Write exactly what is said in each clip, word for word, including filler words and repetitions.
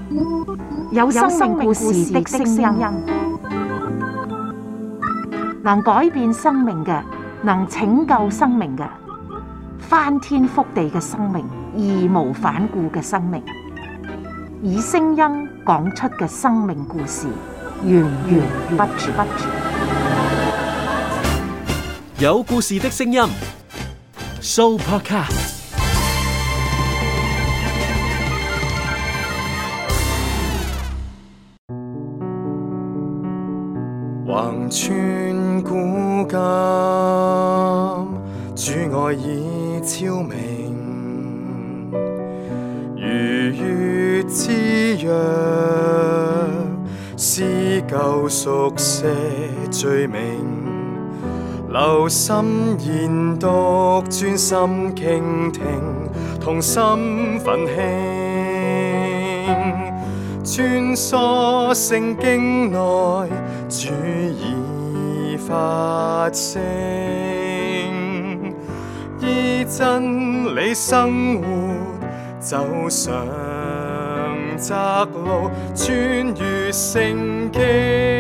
有生命故事的聲音，能改變生命嘅，能拯救生命嘅，翻天覆地嘅生命，義無反顧嘅生命，以聲音講出嘅生命故事，源源不絕。 有故事的聲音 ，Sooopodcast。 橫穿古今，主愛已超明，如月之約，撕舊熟寫罪名，留心研讀，專心傾聽，同心奮興，穿梭聖經內，主已發聲，依真理生活，走上窄路，穿越聖經。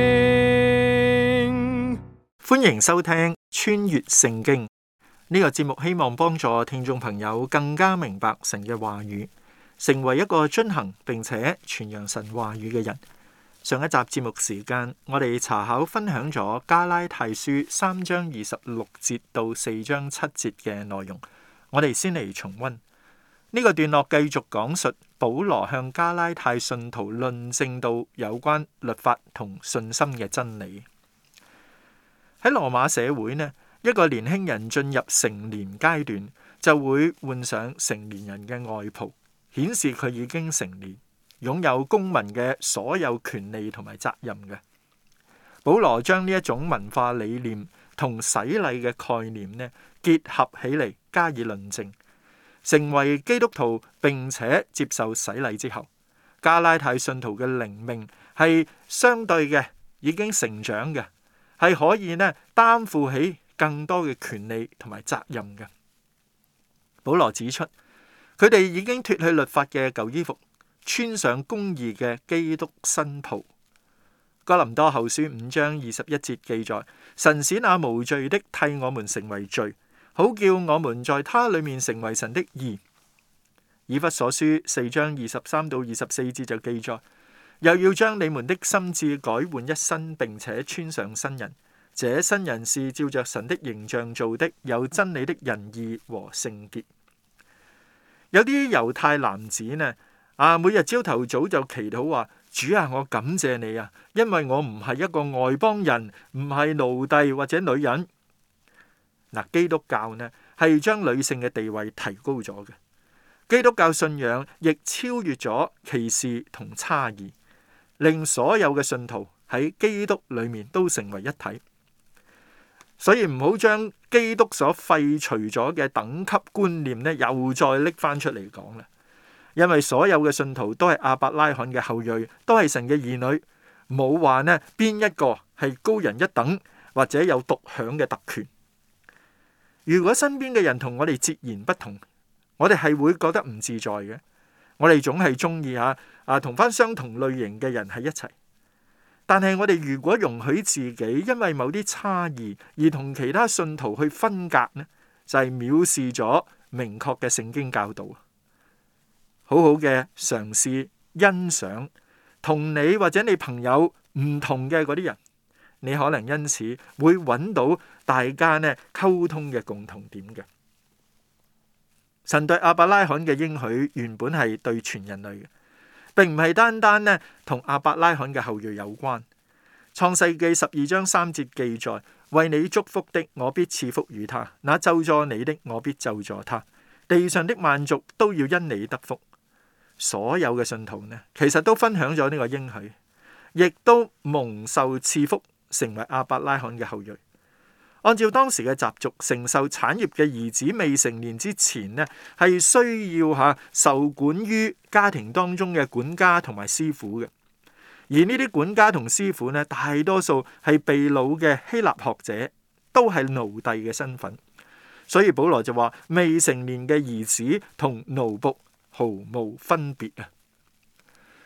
歡迎收聽《穿越聖經》呢個節目，希望幫助聽眾朋友更加明白神嘅話語，成為一個遵行並且傳揚神話語嘅人。上一集節目時間，我哋查考分享咗加拉太書三章二十六節到四章七節嘅內容。我哋先嚟重溫呢個段落，繼續講述保羅向加拉太信徒論證到有關律法同信心嘅真理。喺羅馬社會呢，一個年輕人進入成年階段，就會換上成年人嘅外袍，顯示佢已經成年，擁有公民嘅所有權利同埋責任嘅。保羅將呢一種文化理念同洗禮嘅概念呢結合起嚟，加以論證。成為基督徒並且接受洗禮之後，加拉太信徒嘅靈命係相對嘅，已經成長嘅，係可以呢擔負起更多嘅權利同埋責任嘅。保羅指出，佢哋已經脫去律法嘅舊衣服，穿上公義嘅基督新袍。哥林多後書五章二十一節記載，神使那無罪的替我們成為罪，好叫我們在他裏面成為神的義。以弗所書四章二十三到二十四節就記載，又要將你們的心志改換一新，並且穿上新人。這新人是照着神的形象做的，有真理的仁義和聖潔。有啲猶太男子呢，啊，每日朝頭早就祈禱話：主啊，我感謝你啊，因為我唔係一個外邦人，唔係奴隸或者女人。嗱，基督教呢係將女性嘅地位提高咗嘅，基督教信仰亦超越咗歧視同差異，令所有嘅信徒喺基督裏面都成為一體。所以唔好將基督所廢除咗嘅等級觀念呢，又再拎翻出嚟講啦。因為所有嘅信徒都係亞伯拉罕嘅後裔，都係神嘅兒女，冇話呢邊一個係高人一等，或者有獨享嘅特權。如果身邊嘅人同我哋截然不同，我哋係會覺得唔自在嘅。我哋總係中意吓啊同翻相同類型嘅人喺一齊。但係我哋如果容許自己因為某啲差異而同其他信徒去分隔呢，就係藐視咗明確嘅聖經教導。好好嘅嘗試欣賞同你或者你朋友唔同嘅嗰啲人，你可能因此會揾到大家呢溝通嘅共同點嘅。神對亞伯拉罕嘅應許原本係對全人類嘅，並唔係單單呢同亞伯拉罕嘅後裔有關。創世記十二章三節記載：為你祝福的，我必賜福與他；那咒詛你的，我必咒詛他。地上的萬族都要因你得福。所有嘅信徒呢，其實都分享咗呢個應許，亦都蒙受賜福，成為亞伯拉罕嘅後裔。按照當時嘅習俗，承受產業嘅兒子未成年之前呢，係需要吓受管於家庭當中嘅管家同埋師傅嘅。而呢啲管家同師傅呢，大多數係被擄嘅希臘學者，都係奴隸嘅身份。所以保羅就話，未成年嘅兒子同奴僕毫無分別啊。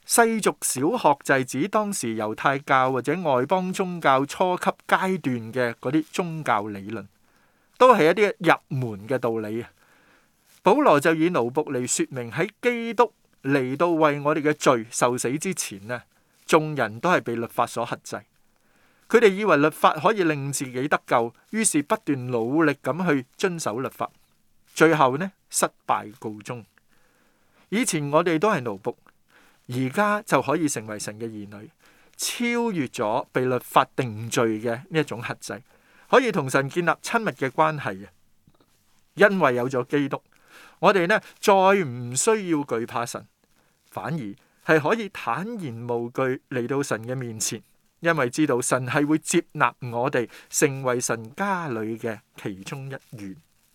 世俗小學就係指當時猶太教或者外邦宗教初級階段嘅嗰啲宗教理論，都係一啲入門嘅道理啊。保羅就以奴僕嚟說明，喺基督嚟到為我哋嘅罪受死之前呢，眾人都係被律法所轄制。佢哋以為律法可以令自己得救，於是不斷努力咁去遵守律法，最後呢，失敗告終。以前我哋都係奴僕，而家就可以成為神嘅兒女，超越咗被律法定罪嘅呢一種轄制，可以同神建立親密嘅關係嘅。因為有咗基督，我哋呢再唔需要懼怕神，反而係可以坦然無懼嚟到神嘅面前，因為知道神係會接納我哋成為神家裏嘅其中一員。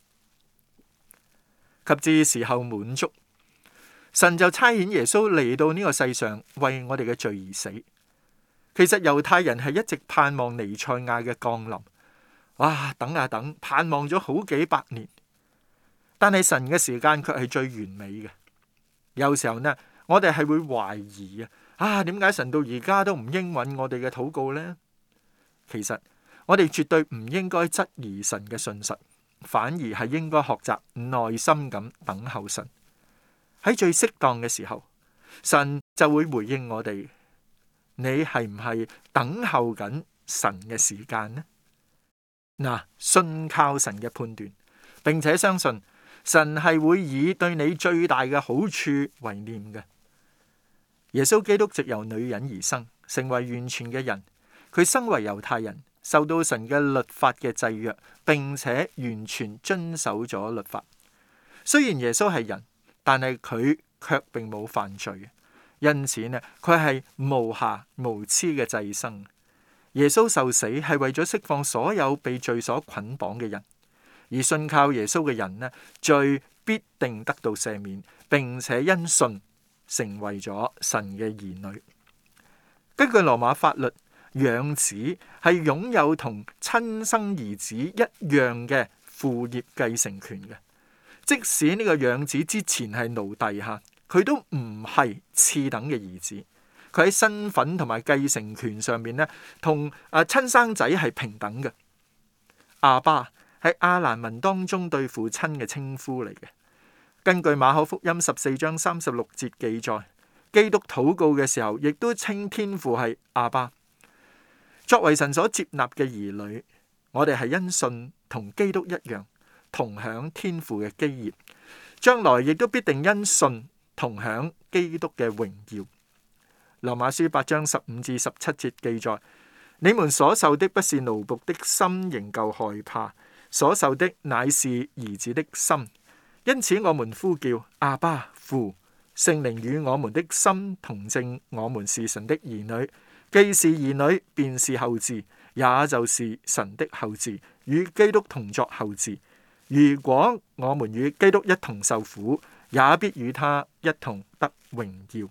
及至時候滿足，神就差遣耶穌嚟到呢個世上為我哋嘅罪而死。其實猶太人係一直盼望彌賽亞嘅降臨，哇，等啊等，盼望咗好幾百年，但係神嘅時間卻係最完美嘅。有時候呢，我哋係會懷疑啊，啊，點解神到而家都唔應允我哋嘅禱告呢？其實我哋絕對唔應該質疑神嘅信實，反而係應該學習耐心咁等候神。喺最適當嘅時候，神就會回應我哋。你係唔係等候緊神嘅時間呢？嗱，信靠神嘅判斷，並且相信神係會以對你最大嘅好處為念嘅。耶穌基督藉由女人而生，成為完全嘅人。佢生為猶太人，受到神嘅律法嘅制約，並且完全遵守咗律法。雖然耶穌係人，但係佢卻並冇犯罪，因此呢，佢係無瑕無疵嘅祭牲。耶穌受死係為咗釋放所有被罪所捆綁嘅人，而信靠耶穌嘅人呢，罪必定得到赦免，並且因信成為咗神嘅兒女。根據羅馬法律，養子係擁有同親生兒子一樣嘅父業繼承權嘅。即使呢個養子之前係奴隸吓，佢都唔係次等嘅兒子。佢喺身份同埋繼承權上面呢，同啊親生仔係平等嘅。阿爸喺亞蘭文當中對父親嘅稱呼嚟嘅。根據馬可福音十四章三十六節記載，基督禱告嘅時候，亦都稱天父係阿爸。作為神所接納嘅兒女，我哋係因信同基督一樣，同享天父嘅基業，將來亦都必定因信同享基督嘅榮耀。羅馬書八章十五至十七節記載：你們所受的不是奴僕的心，仍舊害怕，所受的乃是兒子的心。因此我們呼叫阿爸父，聖靈與我們的心同證，我們是神的兒女。既是兒女，便是後嗣，也就是神的後嗣，與基督同作後嗣。如果我們與基督一同受苦，也必與他一同得榮耀。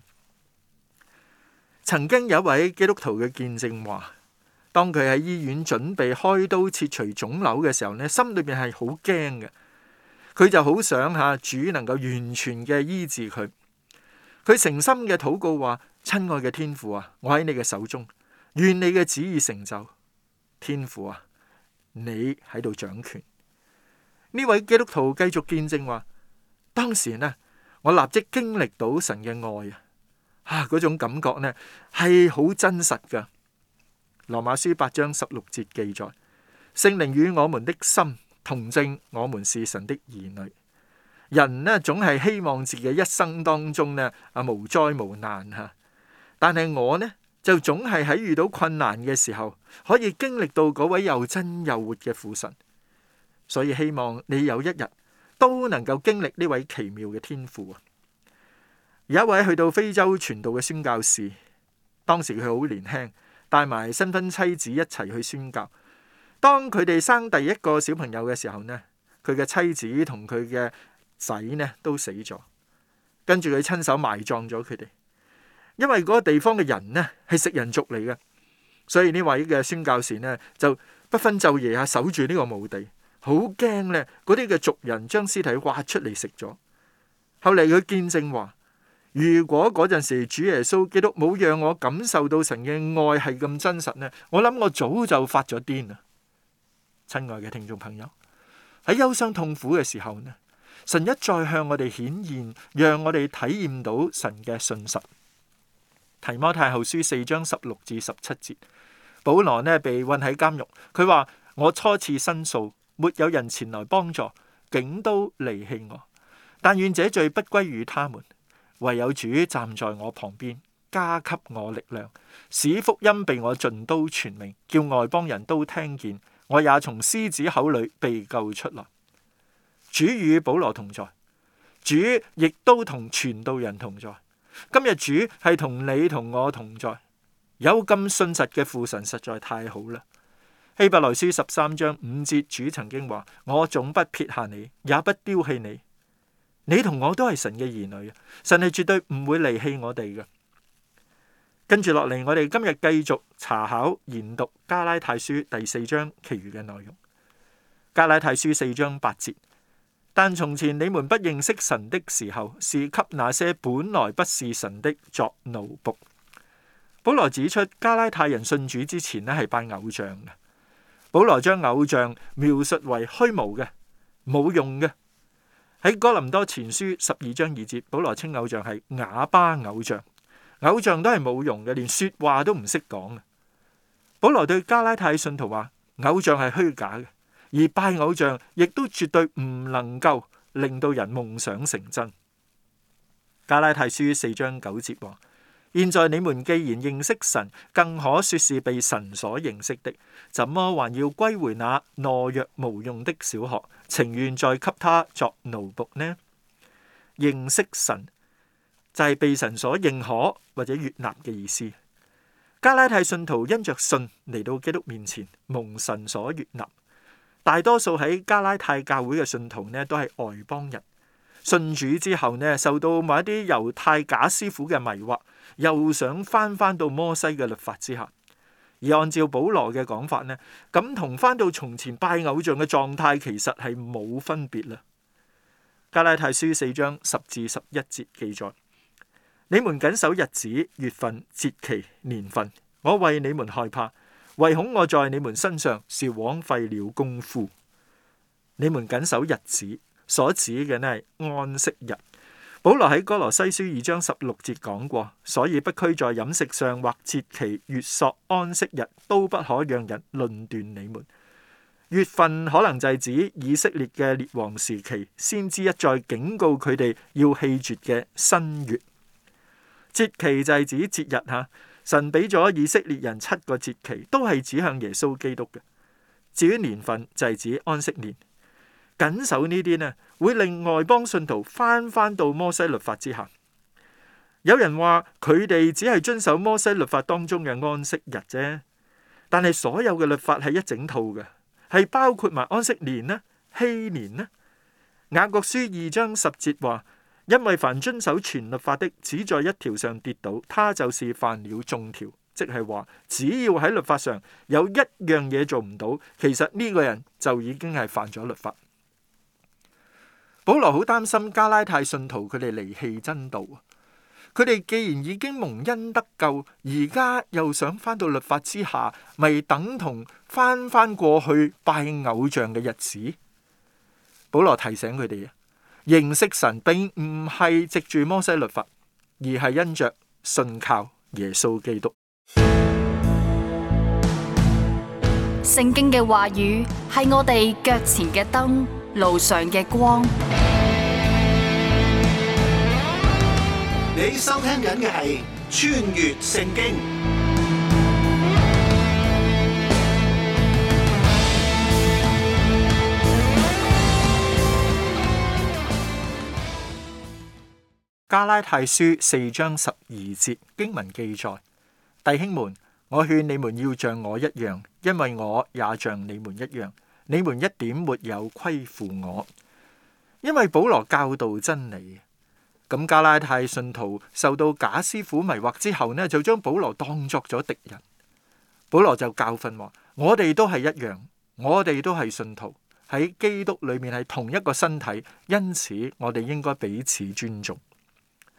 曾經有一位基督徒嘅見證話，當佢喺醫院準備開刀切除腫瘤嘅時候呢，心裏邊係好驚嘅。佢就好想下主能夠完全嘅醫治佢。佢誠心嘅禱告話：親愛嘅天父啊，我喺你嘅手中，願你嘅旨意成就。天父啊，你喺度掌權。呢位基督徒繼續見證話：當時呢，我立即經歷到神嘅愛啊！啊，嗰種感覺呢係好真實噶。羅馬書八章十六節記載：聖靈與我們的心同證，我們是神的兒女。人呢總係希望自己一生當中呢啊無災無難吓，但係我呢就總係喺遇到困難嘅時候，可以經歷到嗰位又真又活嘅父神。所以希望你有一日都能夠經歷呢位奇妙嘅天父啊！有一位去到非洲傳道嘅宣教士，當時佢好年輕，帶埋新婚妻子一齊去宣教。當佢哋生第一個小朋友嘅時候呢，佢嘅妻子同佢嘅仔呢都死咗，跟住佢親手埋葬咗佢哋。因為嗰個地方嘅人呢係食人族嚟嘅，所以呢位嘅宣教士呢就不分晝夜啊守住呢個墓地，好驚咧嗰啲嘅族人將屍體挖出嚟食咗。後嚟佢見證話， 如果嗰陣時主耶穌基督冇讓我感受到神嘅愛係咁真實呢，我諗我早就發咗癲啦。親愛嘅聽眾朋友，喺憂傷痛苦嘅時候呢，神一再向我哋顯現，讓我哋體驗到神嘅信實。提摩太後書四章十六至十七節，保羅呢被困喺監獄，佢話：我初次申訴，沒有人前來幫助，竟都離棄我。但願這罪不歸於他們，唯有主站在我旁邊，加給我力量，使福音被我盡都傳明，叫外邦人都聽見，我也從獅子口裏被救出來。主與保羅同在，主亦都同傳道人同在。今日主係同你同我同在，有咁信實嘅父神實在太好啦。希伯來書十三章五節，主曾經話：我總不撇下你，也不丟棄你。你同我都係神嘅兒女，神係絕對唔會離棄我哋嘅。跟住落嚟，我哋今日繼續查考研讀加拉太書第四章其餘嘅內容。加拉太書四章八節。但從前你們不認識神的時候，是給那些本來不是神的作奴僕。保羅指出，加拉太人信主之前呢係拜偶像嘅。保羅將偶像描述為虛無嘅、冇用嘅。喺哥林多前書十二章二節，保羅稱偶像係啞巴偶像，偶像都係冇用嘅，連說話都唔識講嘅。保羅對加拉太信徒話，偶像係虛假嘅。而拜偶像亦都絕對唔能夠令到人夢想成真。加拉太書四章九節話：現在你們既然認識神，更可說是被神所認識的，怎麼還要歸回那懦弱無用的小學，情願再給他作奴僕呢？認識神就係被神所認可或者悅納嘅意思。加拉太信徒因着信嚟到基督面前，蒙神所悅納。大多數喺加拉太教會嘅信徒呢，都係外邦人。信主之後呢，受到某一啲猶太假師傅嘅迷惑，又想翻翻到摩西嘅律法之下。而按照保羅嘅講法呢，咁同翻到從前拜偶像嘅狀態，其實係冇分別啦。加拉太書四章十至十一節記載：你們謹守日子、月份、節期、年份，我為你們害怕。唯恐我在你們身上是枉費了功夫。你們謹守日子，所指嘅呢係安息日。保羅喺哥羅西書二章十六節講過，所以不拘在飲食上或節期、月朔、安息日，都不可讓人論斷你們。月份可能就係指以色列嘅列王時期，先知一再警告佢哋要棄絕嘅新月。節期就係指節日吓。神俾咗以色列人七個節期，都係指向耶穌基督嘅。至於年份就係指安息年。謹守呢啲呢，會令外邦信徒翻翻到摩西律法之下。有人話佢哋只係遵守摩西律法當中嘅安息日啫，但係所有嘅律法係一整套嘅，係包括埋安息年呢、禧年呢。雅各書二章十節話：因為凡遵守全律法的，只在一條上跌倒，他就是犯了眾條。即係話，只要喺律法上有一樣嘢做唔到，其實呢個人就已經係犯咗律法。保羅好擔心加拉太信徒佢哋離棄真道，佢哋既然已經蒙恩得救，而家又想翻到律法之下，咪等同翻翻過去拜偶像嘅日子。保羅提醒佢哋啊，認識神並唔係藉住摩西律法，而係因着信靠耶穌基督。 聖經嘅話語係我哋腳前嘅燈，路上嘅光。 你收聽緊嘅係穿越聖經。 加拉太書四章十二節經文記載：弟兄們，我勸你們要像我一樣，因為我也像你們一樣。你們一點沒有虧負我，因為保羅教導真理。咁加拉太信徒受到假師傅迷惑之後呢，就將保羅當作咗敵人。保羅就教訓話：我哋都係一樣，我哋都係信徒，喺基督裏面係同一個身體，因此我哋應該彼此尊重。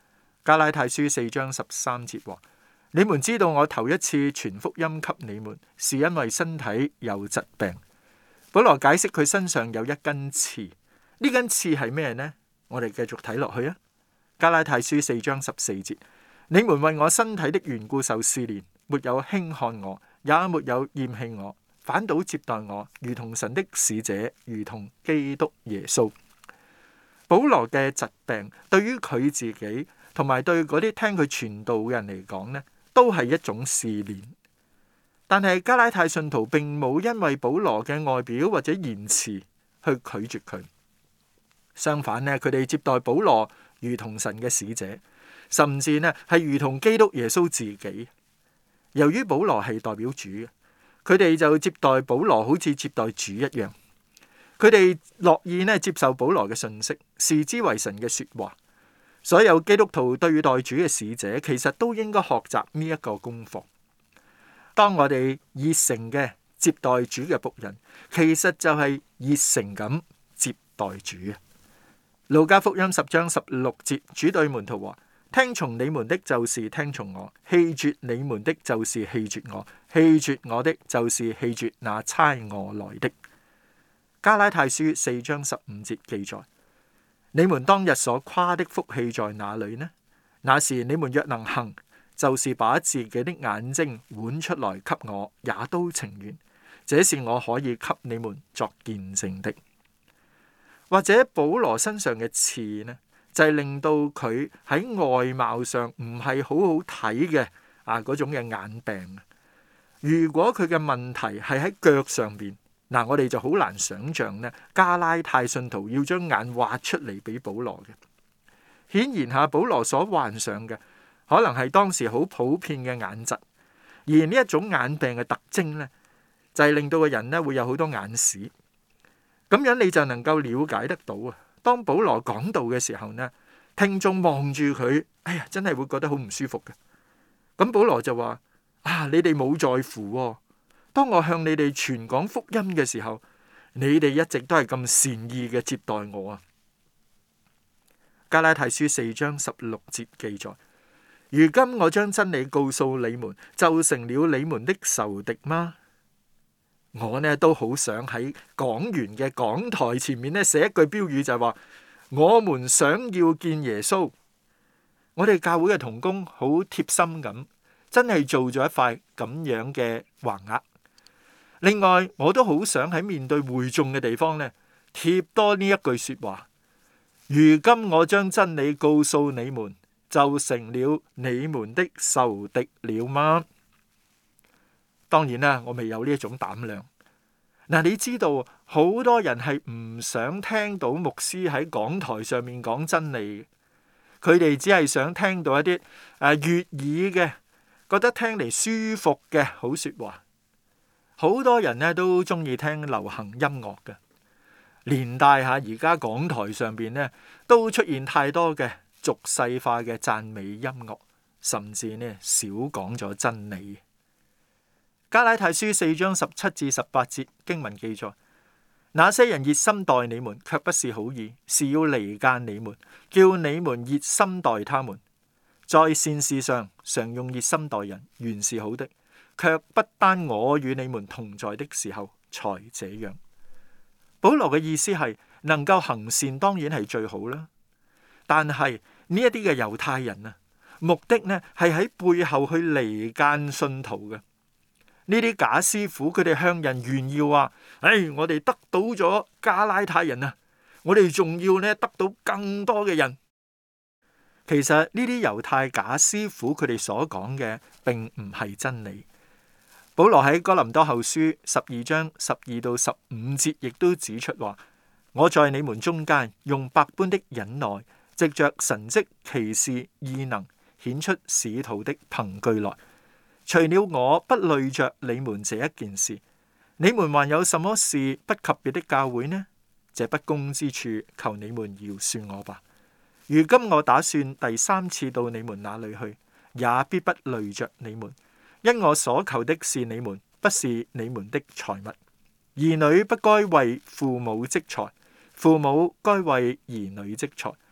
加拉太書四章十三節話：你們知道我頭一次傳福音給你們，是因為身體有疾病。保羅解釋佢身上有一根刺，呢根刺係咩呢？我哋繼續睇落去啊。加拉太書四章十四節：你們為我身體的緣故受試煉，沒有輕看我，也沒有厭棄我，反倒接待我，如同神的使者，如同基督耶穌。保羅嘅疾病對於佢自己同埋對嗰啲聽佢傳道嘅人嚟講呢，都係一種試煉。但係加拉太信徒並冇因為保羅嘅外表或者言辭去拒絕佢，相反呢，佢哋接待保羅如同神嘅使者，甚至呢係如同基督耶穌自己。由於保羅係代表主，佢哋就接待保羅好似接待主一樣。佢哋樂意呢接受保羅嘅信息，視之為神嘅說話。所有基督徒對待主嘅使者，其實都應該學習呢一個功課。當我哋熱誠嘅接待主嘅僕人，其實就係熱誠咁接待主。路加福音十章十六節，主對門徒話：聽從你們的就是聽從我，棄絕你們的就是棄絕我，棄絕我的就是棄絕那差我來的。加拉太書四章十五節記載：你們當日所誇的福氣在哪裏呢？那時你們若能行，就是把自己的眼睛剜出來給我，也都情願。這是我可以給你們作見證的。或者保羅身上嘅刺呢，就係、是、令到佢喺外貌上唔係好好睇嘅啊嗰種嘅眼病。如果佢嘅問題係喺腳上邊，嗱，我哋就好難想象呢，加拉太信徒要將眼挖出嚟俾保羅嘅。顯然下保羅所患上嘅可能係當時好普遍嘅眼疾，而呢一種眼病嘅特徵呢，就係、是、令到個人呢會有好多眼屎。咁樣你就能夠了解得到啊。當保羅講道嘅時候呢，聽眾望住佢，哎呀，真係會覺得好唔舒服嘅。咁保羅就話：啊，你哋冇在乎喎。當我向你哋傳講福音嘅時候，你哋一直都係咁善意嘅接待我啊。加拉太書四章十六節記載：如今我將真理告訴你們，就成了你們的仇敵嗎？我呢都好想喺講員嘅講台前面呢寫一句標語，就係話：我們想要見耶穌。我哋教會嘅同工好貼心咁，真係做咗一塊咁樣嘅橫額。另外，我都好想喺面對會眾嘅地方呢貼多呢一句說話：如今我將真理告訴你們，就成了你們的仇敵了嗎？當然啦，我未有呢一種膽量。嗱，你知道好多人係唔想聽到牧師喺講台上面講真理，佢哋只係想聽到一啲誒悅耳嘅，覺得聽嚟舒服嘅好說話。好多人咧都中意聽流行音樂嘅，連帶下而家講台上邊咧都出現太多嘅俗世化嘅讚美音樂，甚至呢少講咗真理。加拉太書四章十七至十八節經文記載：那些人熱心待你們，卻不是好意，是要離間你們，叫你們熱心待他們。在善事上常用熱心待人，原是好的，卻不單我與你們同在的時候才這樣。保羅嘅意思係，能夠行善當然係最好啦，但係呢一啲嘅猶太人啊，目的呢係喺背後去離間信徒嘅。呢啲假師傅佢哋向人炫耀話：唉，我哋得到咗加拉太人啊，我哋仲要呢得到更多嘅人。其實呢啲猶太假師傅佢哋所講嘅並唔係真理。保羅喺哥林多後書十二章十二到十五節亦都指出話：我在你們中間用百般的忍耐，藉着神蹟奇事異能，顯出使徒的憑據來。除了我不累着你們這一件事，你們還有什麼事不及別的教會呢？這不公之處，求你們饒恕我吧。如今我打算第三次到你們那裏去，也必不累着你們，因我所求的是你們，不是你們的財物。兒女不該為父母積財，父母該為兒女積財。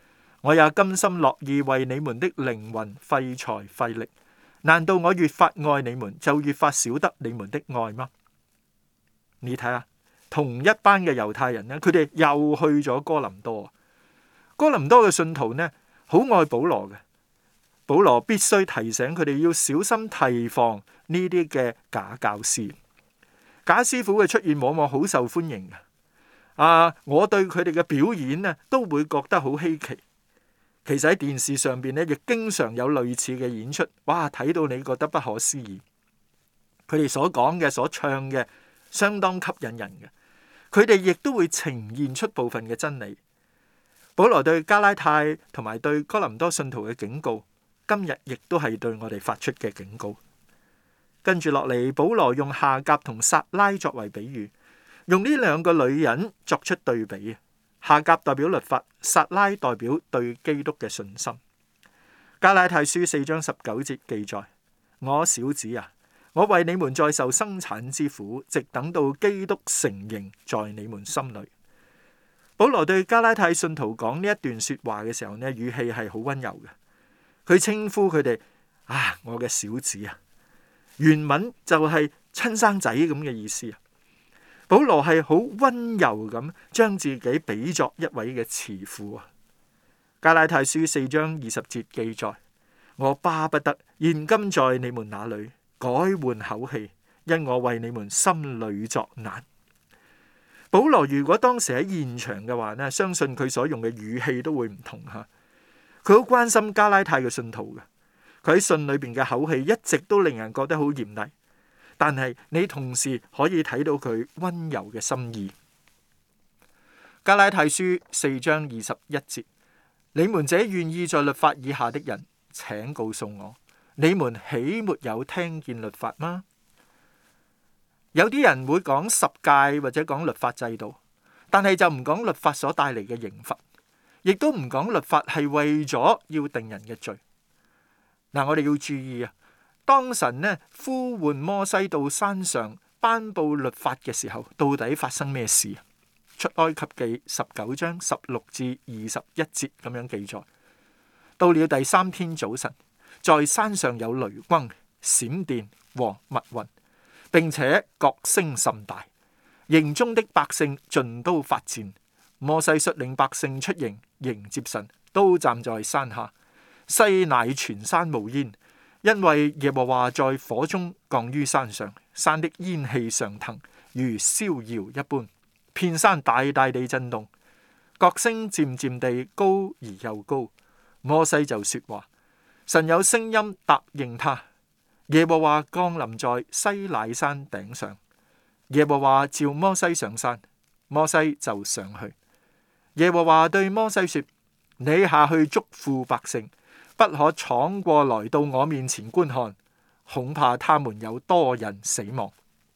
我也甘心樂意為你們的靈魂費財費力。難道我越發愛你們，就越發少得你們的愛嗎？你睇下，同一班嘅猶太人呢，佢哋又去咗哥林多。哥林多嘅信徒呢，好愛保羅嘅。保羅必須提醒佢哋要小心提防呢啲嘅假教師。假師傅嘅出現往往好受歡迎嘅。啊，我對佢哋嘅表演呢，都會覺得好稀奇。其實喺電視上邊咧，亦經常有類似嘅演出，哇！睇到你覺得不可思議。佢哋所講嘅、所唱嘅，相當吸引人嘅。佢哋亦都會呈現出部分嘅真理。保羅對加拉太同埋對哥林多信徒嘅警告，今日亦都係對我哋發出嘅警告。跟住落嚟，保羅用夏甲同撒拉作為比喻，用呢兩個女人作出對比。夏甲代表律法，撒拉代表對基督嘅信心。加拉太書四章十九節記載：我小子啊，我為你們再受生產之苦，直等到基督成形在你們心裏。保羅對加拉太信徒講呢一段說話嘅時候呢，語氣係好溫柔嘅。佢稱呼佢哋啊，我嘅小子啊，原文就係親生仔咁嘅意思啊。保羅係好溫柔咁將自己比作一位嘅慈父啊。加拉太書四章二十節記載：我巴不得現今在你們那裏改換口氣，因我為你們心裏作難。保羅如果當時喺現場嘅話呢，相信佢所用嘅語氣都會唔同吓。佢好關心加拉太嘅信徒嘅，佢喺信裏邊嘅口氣一直都令人覺得好嚴厲。但係你同時可以睇到佢溫柔嘅心意。加拉太書四章二十一節：你們這願意在律法以下的人，請告訴我，你們豈沒有聽見律法嗎？有啲人會講十誡或者講律法制度，但係就唔講律法所帶嚟嘅刑罰，亦都唔講律法係為咗要定人嘅罪。嗱，我哋要注意啊！當神呢呼喚摩西到山上頒布律法嘅時候，到底發生咩事？出埃及記十九章十六至二十一節咁樣記載：到了第三天早晨，在山上有雷轟、閃電和密雲，並且角聲甚大，營中的百姓盡都發顫。摩西率領百姓出營迎接神，都站在山下。西乃全山冒煙。因為耶和華在火中降於山上，山的煙氣上騰，如燒窯一般，遍山大大地震動，角聲漸漸地高而又高。摩西就說話，神有聲音答應他。耶和華降臨在西乃山頂上，耶和華召摩西上山，摩西就上去。耶和華對摩西說：你下去囑咐百姓，不可闖過來到我面前觀看，恐怕他們有多人死亡。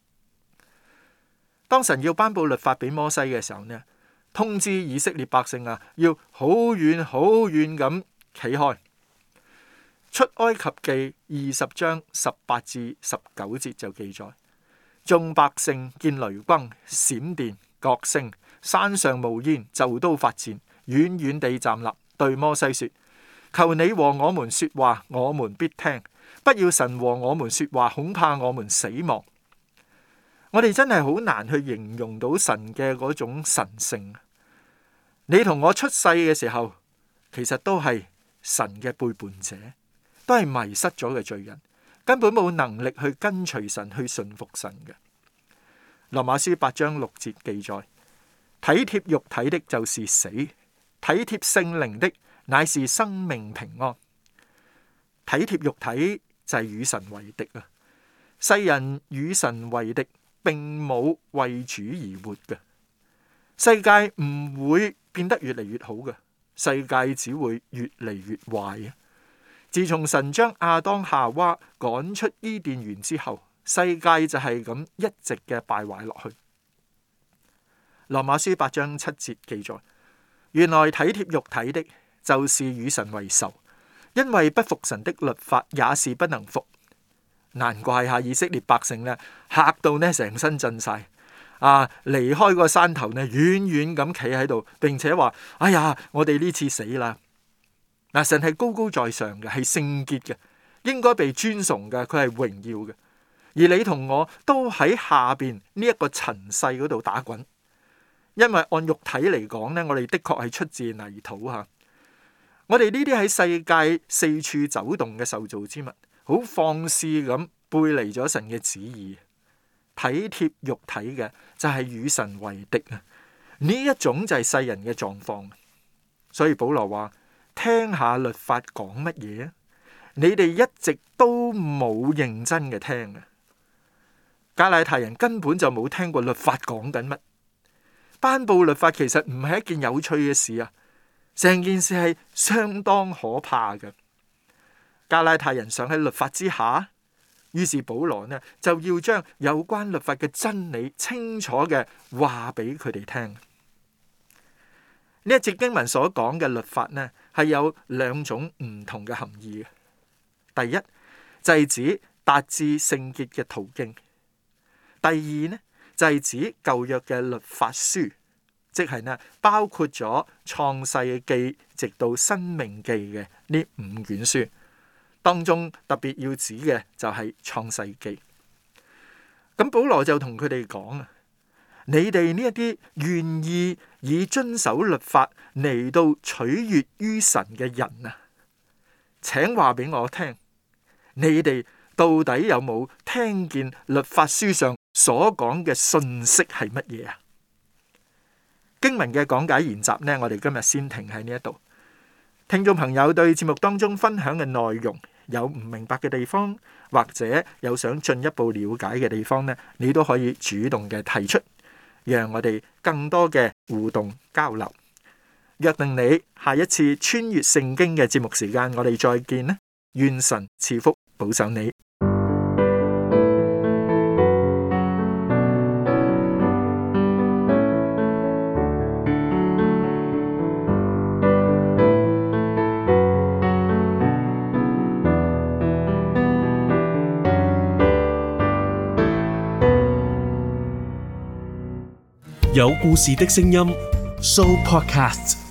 當神要頒布律法俾摩西嘅時候呢，通知以色列百姓啊，要好遠好遠咁企開。出埃及記二十章十八至十九節就記載：眾百姓見雷轟、閃電、角聲，山上冒煙，就都發顫，遠遠地站立，對摩西說：求你和我們說話，我們必聽；不要神和我們說話，恐怕我們死亡。我哋真係好難去形容到神嘅嗰種神聖。你同我出世嘅時候，其實都係神嘅背叛者，都係迷失咗嘅罪人，根本冇能力去跟隨神，去順服神嘅。羅馬書八章六節記載：體貼肉體的就是死，體貼聖靈的乃是生命平安。體貼肉體就係與神為敵啊！世人與神為敵，並冇為主而活嘅。世界唔會變得越嚟越好嘅，世界只會越嚟越壞啊！自從神將亞當夏娃趕出伊甸園之後，世界就係咁一直嘅敗壞落去。羅馬書八章七節記載：原來體貼肉體的，就是與神為仇，因為不服神的律法，也是不能服。難怪下以色列百姓呢，嚇到呢成身震晒，啊離開個山頭呢，遠遠咁企喺度，並且話：哎呀，我哋呢次死啦！ 嗱，神係高高在上嘅，係聖潔嘅，應該被尊崇嘅，佢係榮耀嘅。而你同我都喺下邊呢一個塵世嗰度打滾，因為按肉體嚟講呢，我哋的確係出自泥土吓。我哋呢啲喺世界四處走動嘅受造之物，好放肆咁背離咗神嘅旨意，體貼肉體嘅就係與神為敵啊！呢一種就係世人嘅狀況。所以保羅話：聽下律法講乜嘢啊？你哋一直都冇認真嘅聽啊！加拉太人根本就冇聽過律法講緊乜。頒布律法其實唔係一件有趣嘅事啊！成件事係相當可怕嘅。加拉太人想喺律法之下，於是保羅呢就要將有關律法嘅真理清楚嘅話俾佢哋聽。呢一節經文所講嘅律法呢，係有兩種唔同嘅含義嘅。第一就係指達至聖潔嘅途徑。第二呢就係指舊約嘅律法書，即係呢包括咗創世記直到申命記嘅呢五卷書當中，特別要指嘅就係創世記。咁保羅就同佢哋講啊，你哋呢一啲願意以遵守律法嚟到取悅於神嘅人啊，請話俾我聽，你哋到底有冇聽見律法書上所講嘅信息係乜嘢啊？經文嘅講解研習呢，我哋今日先停喺呢一度。聽眾朋友對節目當中分享嘅內容有唔明白嘅地方，或者有想進一步了解嘅地方呢，你都可以主動嘅提出，讓我哋更多嘅互動交流。約定你下一次穿越聖經嘅節目時間，我哋再見啦！願神賜福保守你。 有故事的聲音 Show Podcast。